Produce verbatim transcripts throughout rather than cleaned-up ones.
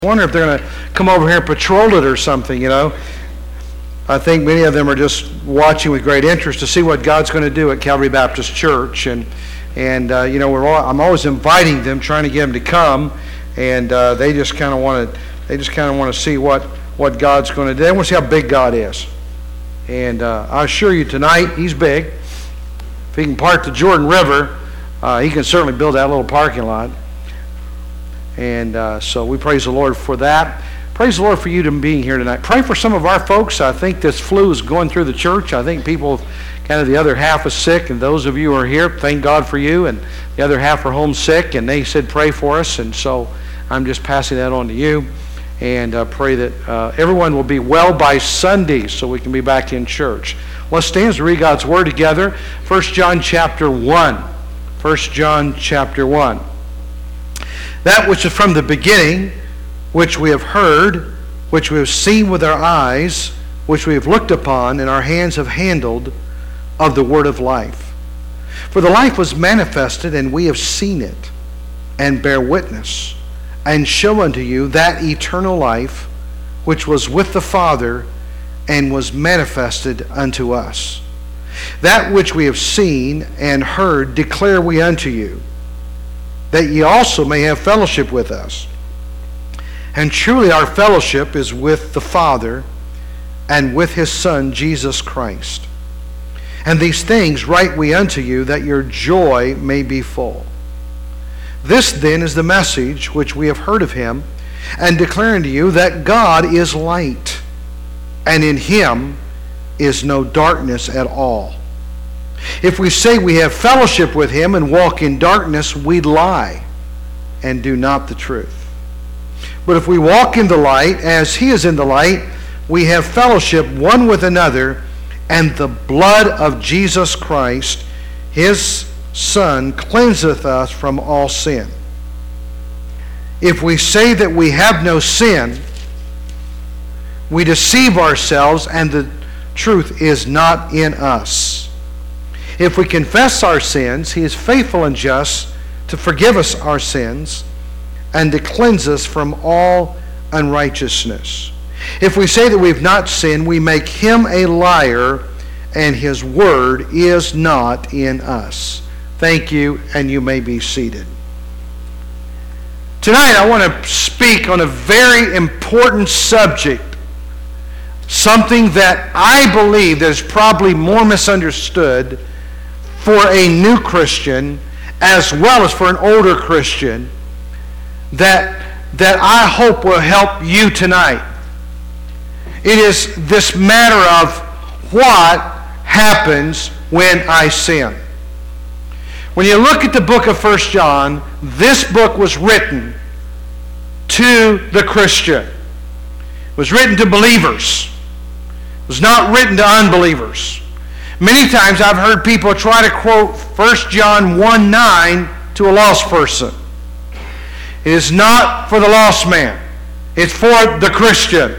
I wonder if they're going to come over here and patrol it or something, you know. I think many of them are just watching with great interest to see what God's going to do at Calvary Baptist Church. And, and uh, you know, we're all, I'm always inviting them, trying to get them to come. And uh, they just kind of want to, they just kind of want to see what, what God's going to do. They want to see how big God is. And uh, I assure you tonight, He's big. If He can part the Jordan River, uh, He can certainly build that little parking lot. And uh, so we praise the Lord for that. Praise the Lord for you to being here tonight. Pray for some of our folks. I think this flu is going through the church. I think people, kind of the other half is sick, and those of you who are here, thank God for you, and the other half are homesick, and they said pray for us, and so I'm just passing that on to you, and uh, pray that uh, everyone will be well by Sunday so we can be back in church. Let's stand to read God's Word together. First John chapter one. First John chapter one. That which is from the beginning, which we have heard, which we have seen with our eyes, which we have looked upon, and our hands have handled, of the word of life. For the life was manifested, and we have seen it, and bear witness, and show unto you that eternal life, which was with the Father, and was manifested unto us. That which we have seen and heard declare we unto you, that ye also may have fellowship with us. And truly our fellowship is with the Father and with His Son, Jesus Christ. And these things write we unto you, that your joy may be full. This then is the message which we have heard of Him, and declare unto you that God is light, and in Him is no darkness at all. If we say we have fellowship with Him and walk in darkness, we lie and do not the truth. But if we walk in the light as He is in the light, we have fellowship one with another, and the blood of Jesus Christ, His Son, cleanseth us from all sin. If we say that we have no sin, we deceive ourselves, and the truth is not in us. If we confess our sins, He is faithful and just to forgive us our sins and to cleanse us from all unrighteousness. If we say that we have not sinned, we make Him a liar, and His word is not in us. Thank you, and you may be seated. Tonight I want to speak on a very important subject, something that I believe that is probably more misunderstood for a new Christian as well as for an older Christian, that, that I hope will help you tonight. It is this matter of what happens when I sin. When you look at the book of First John, this book was written to the Christian. It was written to believers. It was not written to unbelievers. Many times I've heard people try to quote First John one nine to a lost person. It is not for the lost man. It's for the Christian.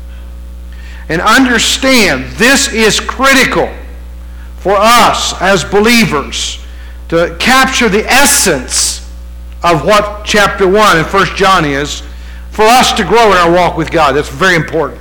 And understand, this is critical for us as believers to capture the essence of what chapter one in First John is, for us to grow in our walk with God. That's very important.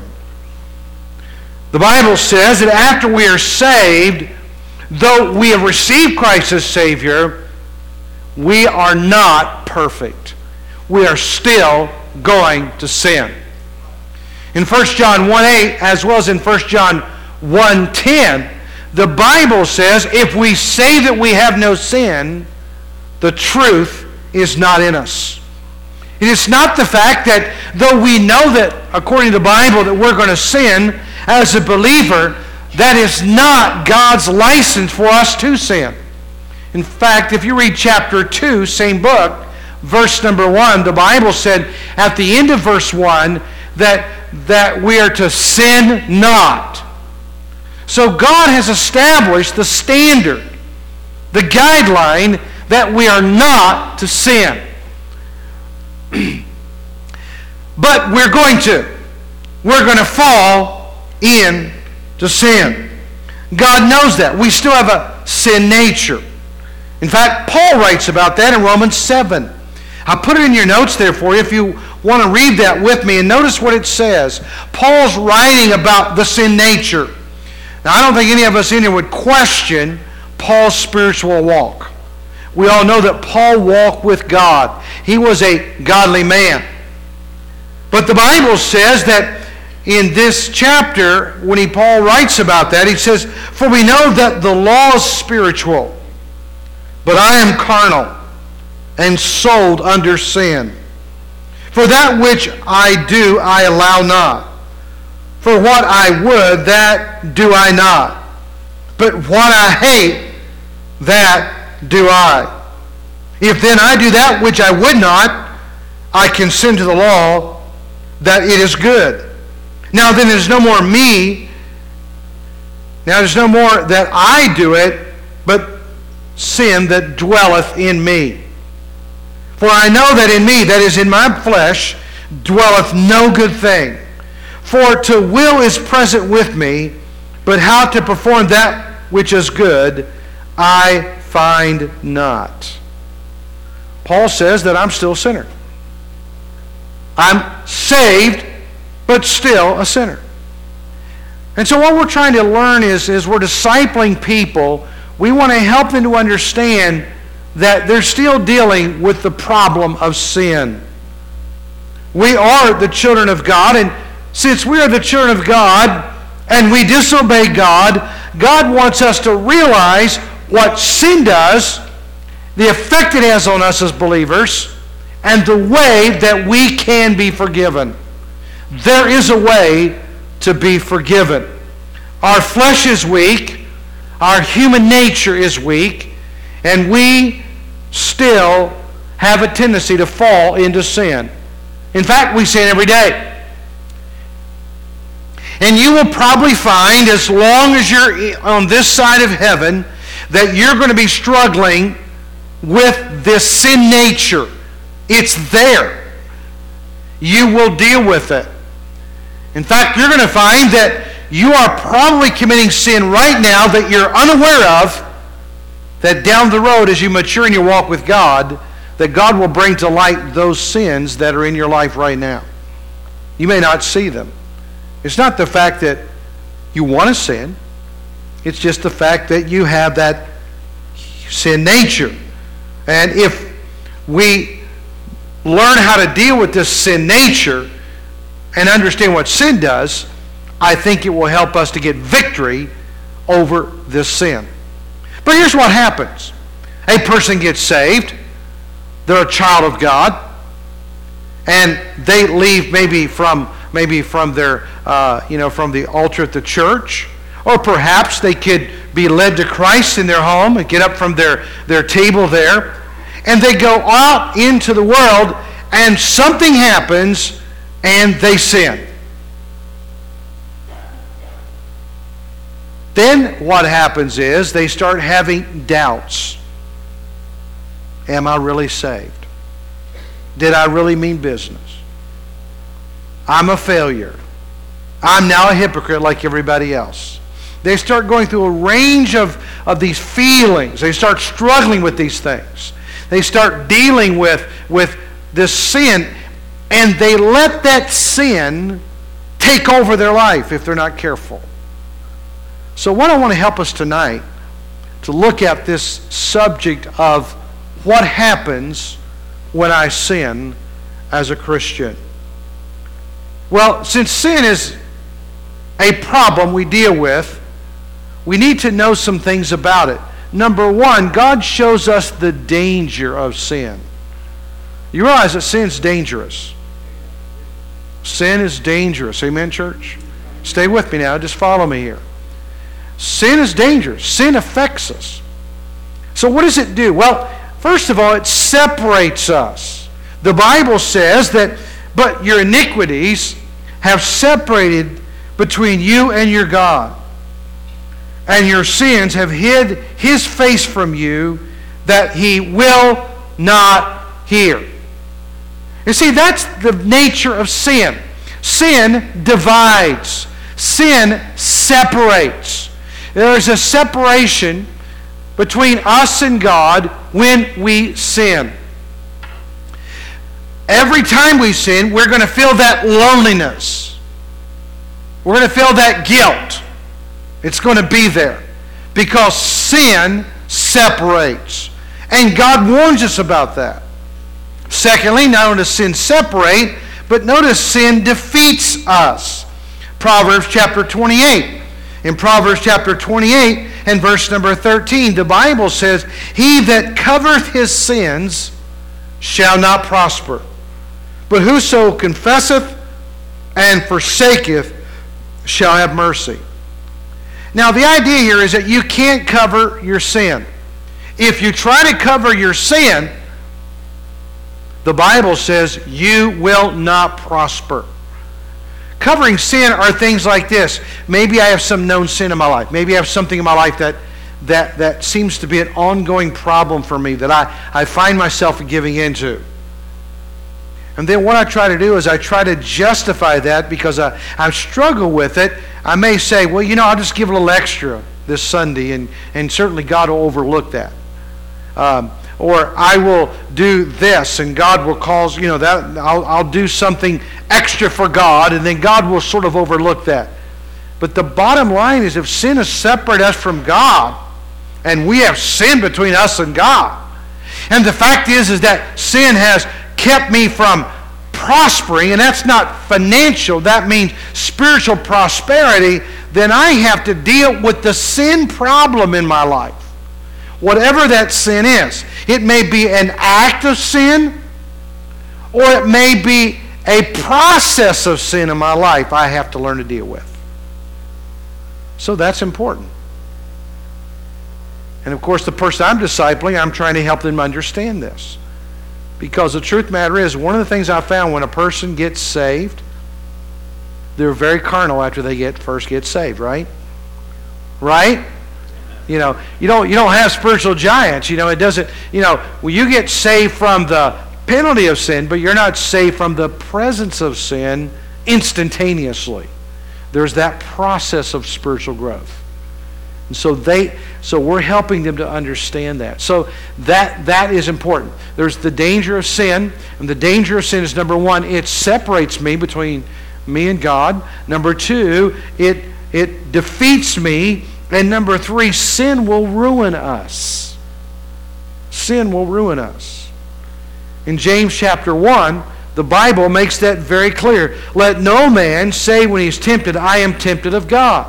The Bible says that after we are saved, though we have received Christ as Savior, we are not perfect. We are still going to sin. In First John one eight, as well as in First John one ten, the Bible says, if we say that we have no sin, the truth is not in us. It is not the fact that though we know that, according to the Bible, that we're going to sin, as a believer, that is not God's license for us to sin. In fact, if you read chapter two, same book, verse number one, the Bible said at the end of verse one that, that we are to sin not. So God has established the standard, the guideline that we are not to sin. But we're going to. We're going to fall into sin. God knows that. We still have a sin nature. In fact, Paul writes about that in Romans seven. I put it in your notes there for you if you want to read that with me. And notice what it says. Paul's writing about the sin nature. Now, I don't think any of us in here would question Paul's spiritual walk. We all know that Paul walked with God. He was a godly man. But the Bible says that in this chapter, when he, Paul writes about that, he says, "For we know that the law is spiritual, but I am carnal and sold under sin. For that which I do, I allow not. For what I would, that do I not. But what I hate, that do I. If then I do that which I would not, I consent to the law that it is good. Now then it is no more me, now it is no more that I do it, but sin that dwelleth in me. For I know that in me, that is in my flesh, dwelleth no good thing. For to will is present with me, but how to perform that which is good, I find not." Paul says that I'm still a sinner. I'm saved, but still a sinner. And so what we're trying to learn is, is we're discipling people. We want to help them to understand that they're still dealing with the problem of sin. We are the children of God, and since we are the children of God and we disobey God, God wants us to realize what sin does, the effect it has on us as believers, and the way that we can be forgiven. There is a way to be forgiven. Our flesh is weak, our human nature is weak, and we still have a tendency to fall into sin. In fact, we sin every day. And you will probably find, as long as you're on this side of heaven, that you're going to be struggling with this sin nature. It's there. You will deal with it. In fact, you're going to find that you are probably committing sin right now that you're unaware of, that down the road as you mature in your walk with God, that God will bring to light those sins that are in your life right now. You may not see them. It's not the fact that you want to sin. It's just the fact that you have that sin nature. And if we learn how to deal with this sin nature and understand what sin does, I think it will help us to get victory over this sin. But here's what happens. A person gets saved. They're a child of God. And they leave maybe from maybe from their uh, you know from the altar at the church, or perhaps they could be led to Christ in their home and get up from their, their table there, and they go out into the world and something happens and they sin. Then what happens is they start having doubts. Am I really saved? Did I really mean business? I'm a failure. I'm now a hypocrite like everybody else. They start going through a range of, of these feelings. They start struggling with these things. They start dealing with, with this sin, and they let that sin take over their life if they're not careful. So what I want to help us tonight to look at this subject of what happens when I sin as a Christian. Well, since sin is a problem we deal with, we need to know some things about it. Number one, God shows us the danger of sin. You realize that sin's dangerous. Sin is dangerous. Amen, church? Stay with me now. Just follow me here. Sin is dangerous. Sin affects us. So what does it do? Well, first of all, it separates us. The Bible says that, but your iniquities have separated between you and your God, and your sins have hid his face from you, that he will not hear. You see, that's the nature of sin. Sin divides. Sin separates. There is a separation between us and God when we sin. every time we sin, we're going to feel that loneliness. We're going to feel that guilt. It's going to be there because sin separates. And God warns us about that. Secondly, not only does sin separate, but notice sin defeats us. Proverbs chapter twenty-eight. In Proverbs chapter twenty-eight and verse number thirteen, the Bible says, "He that covereth his sins shall not prosper, but whoso confesseth and forsaketh shall have mercy." Now, the idea here is that you can't cover your sin. If you try to cover your sin, the Bible says you will not prosper. Covering sin are things like this. Maybe I have some known sin in my life. Maybe I have something in my life that that, that seems to be an ongoing problem for me that I, I find myself giving into. And then what I try to do is I try to justify that because I, I struggle with it. I may say, well, you know, I'll just give a little extra this Sunday, and, and certainly God will overlook that. Um, or I will do this, and God will cause, you know, that I'll, I'll do something extra for God, and then God will sort of overlook that. But the bottom line is, if sin has separated us from God, and we have sin between us and God, and the fact is, is that sin has kept me from prospering, and that's not financial, that means spiritual prosperity, then I have to deal with the sin problem in my life. Whatever that sin is. It may be an act of sin, or it may be a process of sin in my life I have to learn to deal with. So that's important. And of course, the person I'm discipling, I'm trying to help them understand this. Because the truth of the matter is, one of the things I found when a person gets saved, they're very carnal after they get first get saved, right? Right? You know, you don't you don't have spiritual giants. You know, it doesn't, you know, well, you get saved from the penalty of sin, but you're not saved from the presence of sin instantaneously. There's that process of spiritual growth. And so they so we're helping them to understand that. So that that is important. There's the danger of sin, and the danger of sin is, number one, it separates me between me and God. Number two, it it defeats me. And number three, sin will ruin us. Sin will ruin us. In James chapter one, the Bible makes that very clear. Let no man say when he's tempted, I am tempted of God.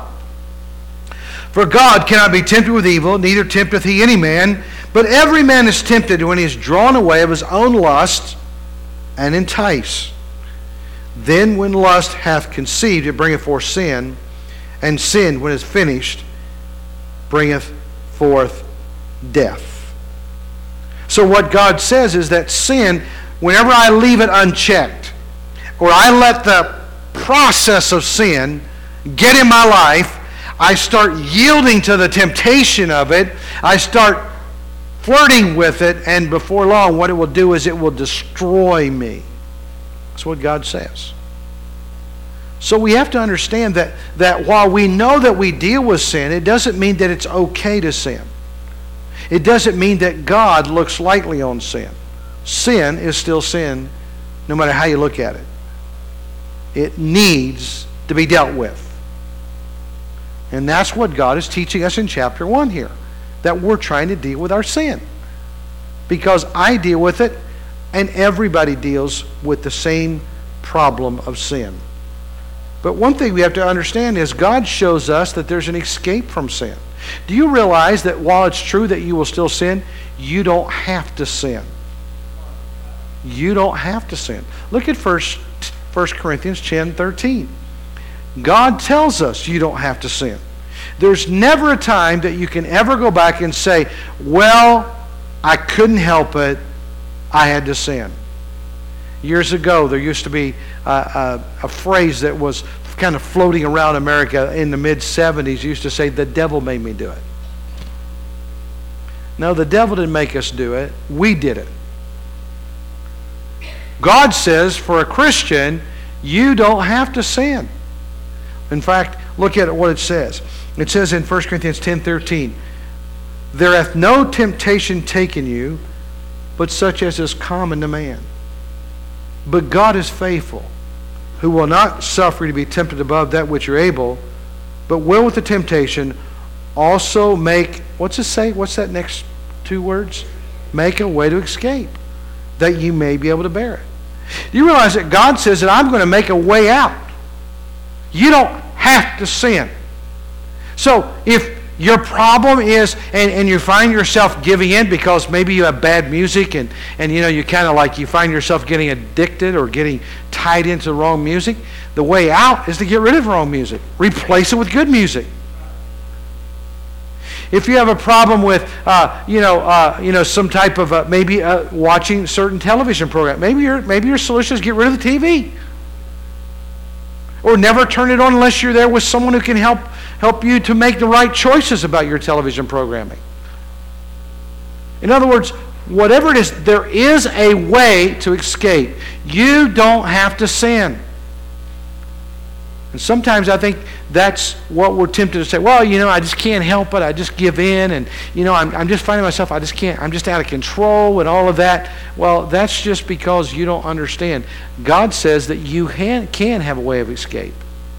For God cannot be tempted with evil, neither tempteth he any man. But every man is tempted when he is drawn away of his own lust and enticed. Then when lust hath conceived, it bringeth forth sin. And sin, when it is finished, bringeth forth death. So what God says is that sin, whenever I leave it unchecked, or I let the process of sin get in my life, I start yielding to the temptation of it, I start flirting with it, and before long what it will do is it will destroy me. That's what God says. So we have to understand that, that while we know that we deal with sin, it doesn't mean that it's okay to sin. It doesn't mean that God looks lightly on sin. Sin is still sin, no matter how you look at it. It needs to be dealt with. And that's what God is teaching us in chapter one here, that we're trying to deal with our sin. Because I deal with it, and everybody deals with the same problem of sin. But one thing we have to understand is God shows us that there's an escape from sin. Do you realize that while it's true that you will still sin, you don't have to sin? You don't have to sin. Look at First Corinthians ten thirteen. God tells us you don't have to sin. There's never a time that you can ever go back and say, well, I couldn't help it, I had to sin. Years ago, there used to be a, a, a phrase that was kind of floating around America in the mid seventies, used to say, the devil made me do it. No, the devil didn't make us do it. We did it. God says, for a Christian, you don't have to sin. In fact, look at what it says. It says in First Corinthians ten thirteen, there hath no temptation taken you, but such as is common to man. But God is faithful, who will not suffer you to be tempted above that which you're able, but will with the temptation also make, what's it say? What's that next two words? Make a way to escape, that you may be able to bear it. Do you realize that God says that I'm going to make a way out? You don't have to sin. So if your problem is, and, and you find yourself giving in because maybe you have bad music and, and you know, you kind of like, you find yourself getting addicted or getting tied into the wrong music, the way out is to get rid of wrong music. Replace it with good music. If you have a problem with, uh, you know, uh, you know, some type of uh, maybe uh, watching certain television program, maybe your maybe your solution is get rid of the T V, or never turn it on unless you're there with someone who can help help you to make the right choices about your television programming. In other words, whatever it is, there is a way to escape. You don't have to sin. And sometimes I think that's what we're tempted to say. Well, you know, I just can't help it. I just give in, and you know, I'm, I'm just finding myself. I just can't. I'm just out of control and all of that. Well, that's just because you don't understand. God says that you can, can have a way of escape.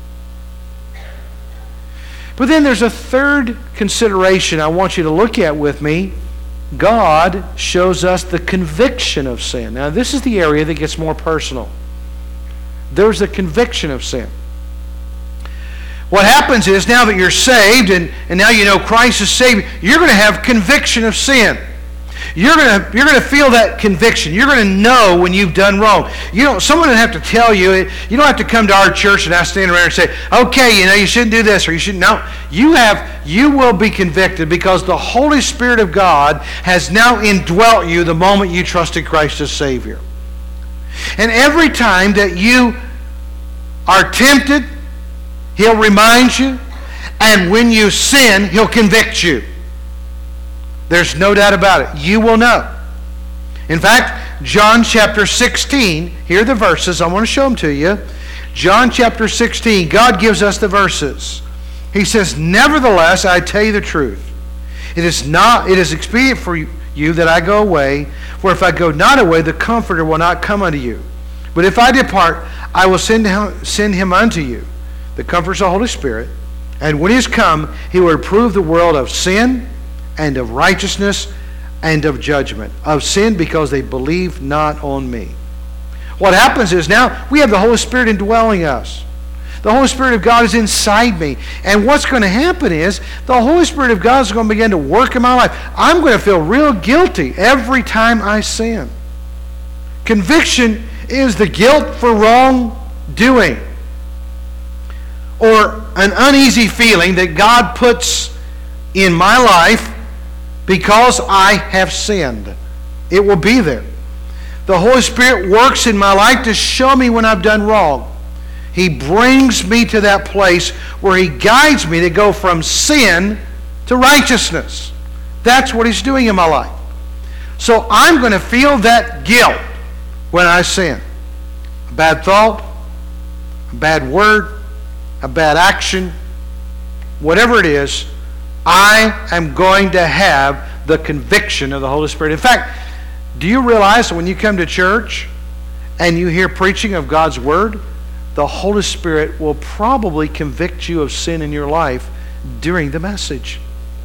But then there's a third consideration I want you to look at with me. God shows us the conviction of sin. Now, this is the area that gets more personal. There's a conviction of sin. What happens is, now that you're saved and, and now you know Christ is Savior, you're going to have conviction of sin. You're going to, you're going to feel that conviction. You're going to know when you've done wrong. You know, someone doesn't have to tell you. You don't have to come to our church and I stand around and say, okay, you know, you shouldn't do this or you shouldn't. No, you have, you will be convicted because the Holy Spirit of God has now indwelt you the moment you trusted Christ as Savior. And every time that you are tempted, He'll remind you, and when you sin, He'll convict you. There's no doubt about it. You will know. In fact, John chapter sixteen, here are the verses. I want to show them to you. John chapter sixteen, God gives us the verses. He says, nevertheless, I tell you the truth. It is not, it is expedient for you that I go away, for if I go not away, the Comforter will not come unto you. But if I depart, I will send him, send him unto you. The Comforter is the Holy Spirit. And when He has come, He will reprove the world of sin and of righteousness and of judgment. Of sin because they believe not on me. What happens is now we have the Holy Spirit indwelling us. The Holy Spirit of God is inside me. And what's going to happen is the Holy Spirit of God is going to begin to work in my life. I'm going to feel real guilty every time I sin. Conviction is the guilt for wrongdoing, or an uneasy feeling that God puts in my life because I have sinned. It will be there. The Holy Spirit works in my life to show me when I've done wrong. He brings me to that place where He guides me to go from sin to righteousness. That's what He's doing in my life. So I'm going to feel that guilt when I sin. A bad thought, a bad word, a bad action, whatever it is, I am going to have the conviction of the Holy Spirit. In fact, do you realize that when you come to church and you hear preaching of God's Word, the Holy Spirit will probably convict you of sin in your life during the message.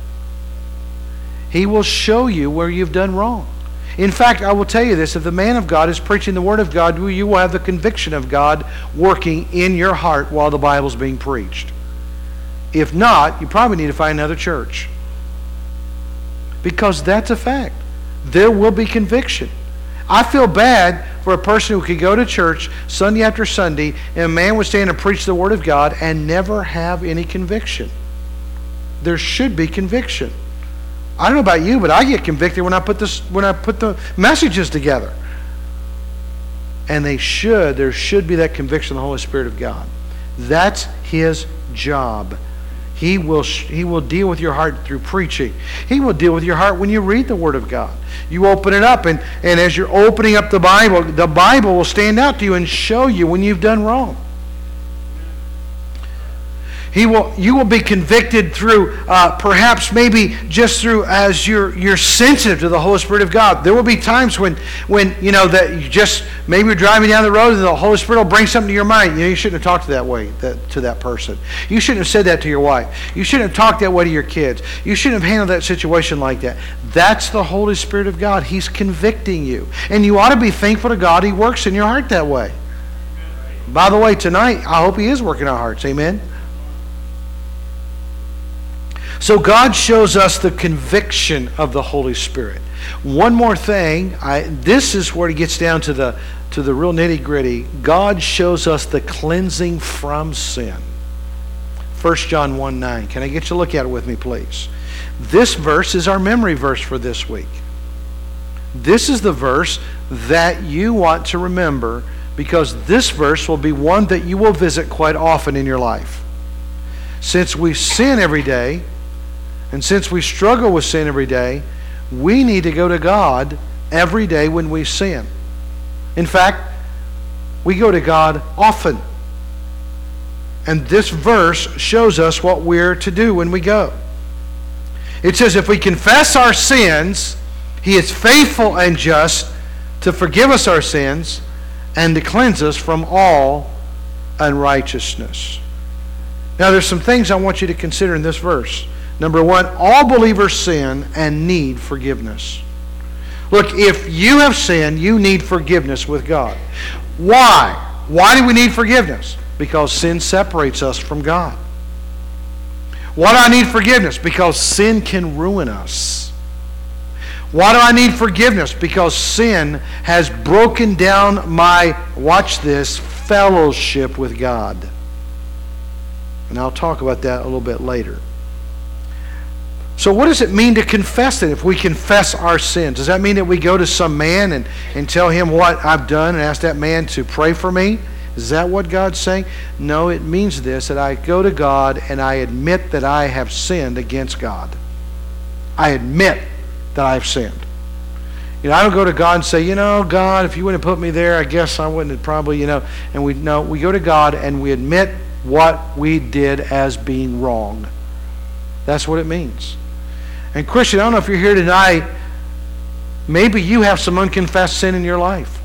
He will show you where you've done wrong. In fact, I will tell you this, if the man of God is preaching the Word of God, you will have the conviction of God working in your heart while the Bible is being preached. If not, you probably need to find another church. Because that's a fact. There will be conviction. I feel bad for a person who could go to church Sunday after Sunday and a man would stand and preach the Word of God and never have any conviction. There should be conviction. I don't know about you, but I get convicted when I put this when I put the messages together. And they should, there should be that conviction of the Holy Spirit of God. That's His job. He will, he will deal with your heart through preaching. He will deal with your heart when you read the Word of God. You open it up, and, and as you're opening up the Bible, the Bible will stand out to you and show you when you've done wrong. He will, you will be convicted through, uh, perhaps maybe just through as you're, you're sensitive to the Holy Spirit of God. There will be times when, when you know, that you just, maybe you're driving down the road and the Holy Spirit will bring something to your mind. You know, you shouldn't have talked that way that, to that person. You shouldn't have said that to your wife. You shouldn't have talked that way to your kids. You shouldn't have handled that situation like that. That's the Holy Spirit of God. He's convicting you. And you ought to be thankful to God He works in your heart that way. By the way, tonight, I hope He is working our hearts. Amen? So God shows us the conviction of the Holy Spirit. One more thing, I, this is where it gets down to the, to the real nitty-gritty. God shows us the cleansing from sin. First John one nine. Can I get you to look at it with me, please? This verse is our memory verse for this week. This is the verse that you want to remember, because this verse will be one that you will visit quite often in your life. Since we sin every day, and since we struggle with sin every day, we need to go to God every day when we sin. In fact, we go to God often. And this verse shows us what we're to do when we go. It says, if we confess our sins, He is faithful and just to forgive us our sins and to cleanse us from all unrighteousness. Now, there's some things I want you to consider in this verse. Number one, all believers sin and need forgiveness. Look, if you have sinned, you need forgiveness with God. Why? Why do we need forgiveness? Because sin separates us from God. Why do I need forgiveness? Because sin can ruin us. Why do I need forgiveness? Because sin has broken down my, watch this, fellowship with God. And I'll talk about that a little bit later. So what does it mean to confess it? If we confess our sins, does that mean that we go to some man and, and tell him what I've done and ask that man to pray for me? Is that what God's saying? No, it means this, that I go to God and I admit that I have sinned against God. I admit that I've sinned. You know, I don't go to God and say, you know, God, if you wouldn't have put me there, I guess I wouldn't have probably, you know. And we no, we go to God and we admit what we did as being wrong. That's what it means. And Christian, I don't know if you're here tonight, maybe you have some unconfessed sin in your life.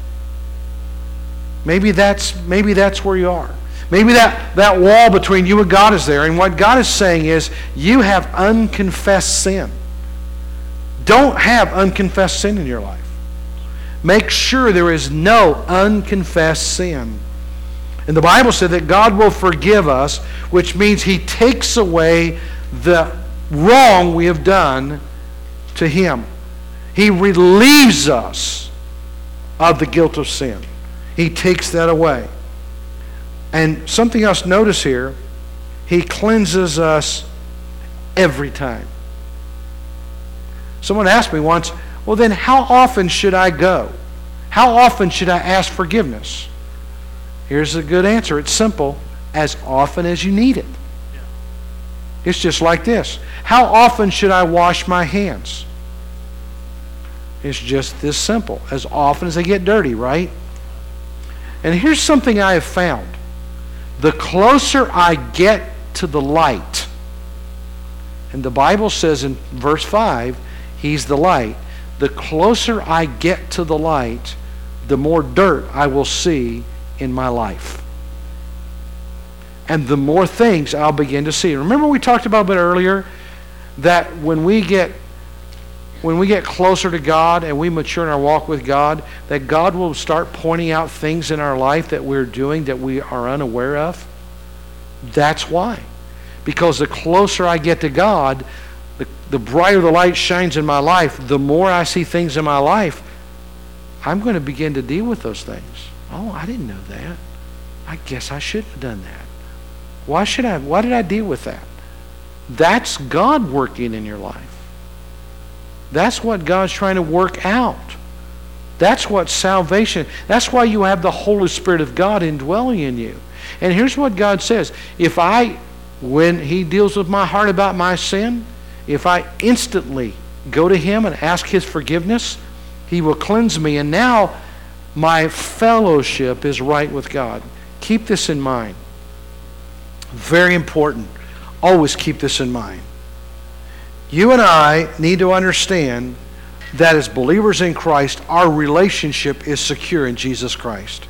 Maybe that's maybe that's where you are. Maybe that, that wall between you and God is there. And what God is saying is, you have unconfessed sin. Don't have unconfessed sin in your life. Make sure there is no unconfessed sin. And the Bible said that God will forgive us, which means He takes away the wrong we have done to Him. He relieves us of the guilt of sin. He takes that away. And something else, notice here, He cleanses us every time. Someone asked me once, well then how often should I go? How often should I ask forgiveness? Here's a good answer. It's simple. As often as you need it. It's just like this. How often should I wash my hands? It's just this simple. As often as they get dirty, right? And here's something I have found. The closer I get to the light, and the Bible says in verse five, He's the light. The closer I get to the light, the more dirt I will see in my life. And the more things I'll begin to see. Remember we talked about a bit earlier that when we get when we get closer to God and we mature in our walk with God, that God will start pointing out things in our life that we're doing that we are unaware of. That's why. Because the closer I get to God, the, the brighter the light shines in my life, the more I see things in my life, I'm going to begin to deal with those things. Oh, I didn't know that. I guess I shouldn't have done that. Why should I? Why did I deal with that? That's God working in your life. That's what God's trying to work out. That's what salvation, that's why you have the Holy Spirit of God indwelling in you. And here's what God says. If I, when He deals with my heart about my sin, if I instantly go to Him and ask His forgiveness, He will cleanse me. And now my fellowship is right with God. Keep this in mind. Very important. always keep this in mind. You and I need to understand that as believers in Christ, our relationship is secure in Jesus Christ.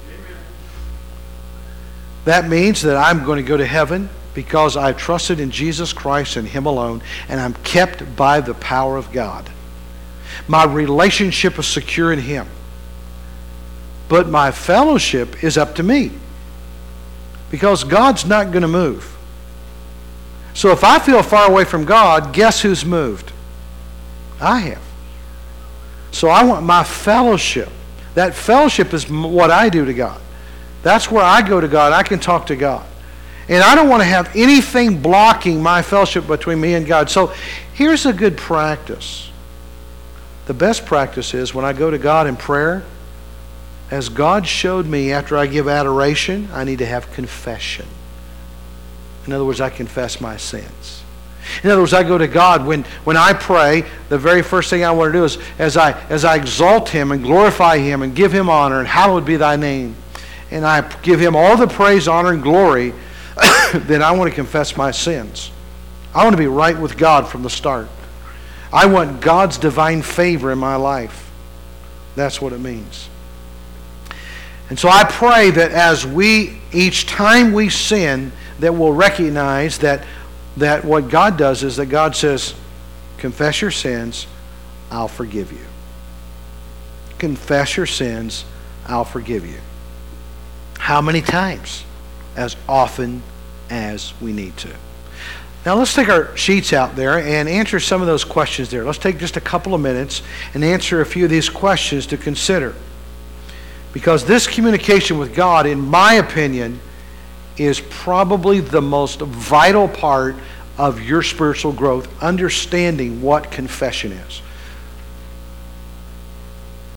That means that I'm going to go to heaven because I've trusted in Jesus Christ and Him alone, and I'm kept by the power of God. My relationship is secure in Him. But my fellowship is up to me, because God's not going to move. So if I feel far away from God, guess who's moved? I have. So I want my fellowship. That fellowship is what I do to God. That's where I go to God. I can talk to God. And I don't want to have anything blocking my fellowship between me and God. So here's a good practice. The best practice is when I go to God in prayer, as God showed me after I give adoration, I need to have confession. In other words, I confess my sins. In other words, I go to God when, when I pray, the very first thing I want to do is as I, as I exalt Him and glorify Him and give Him honor, and hallowed be Thy name, and I give Him all the praise, honor, and glory, then I want to confess my sins. I want to be right with God from the start. I want God's divine favor in my life. That's what it means. And so I pray that as we, each time we sin, that we'll recognize that, that what God does is that God says, confess your sins, I'll forgive you. Confess your sins, I'll forgive you. How many times? As often as we need to. Now let's take our sheets out there and answer some of those questions there. Let's take just a couple of minutes and answer a few of these questions to consider. Because this communication with God, in my opinion, is probably the most vital part of your spiritual growth, understanding what confession is.